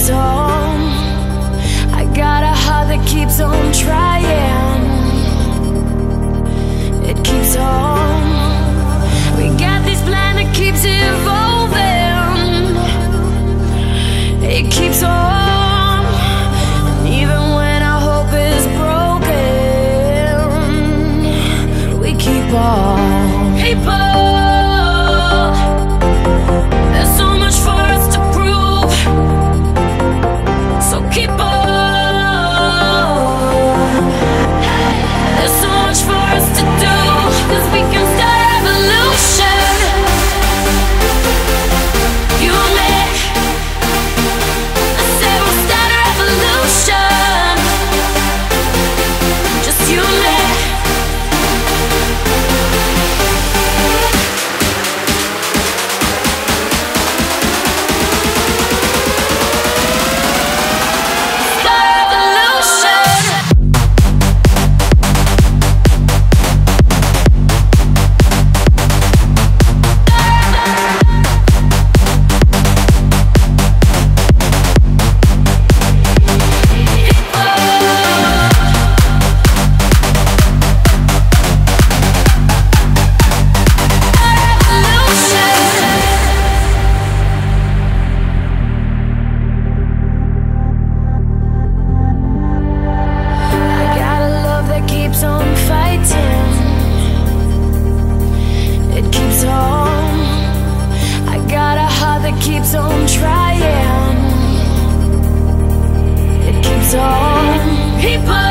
keeps on. I got a heart that keeps on trying. It keeps on. We got this plan that keeps evolving. It keeps on. And even when our hope is broken, we keep on. People, there's so much for us to prove. So keep on. There's so much for us to do, 'cause we can start a revolution. You and me, I said we'll start a revolution. Just you and me. Start a revolution. I got a love that keeps on fighting. It keeps on. I got a heart that keeps on trying. It keeps on. People.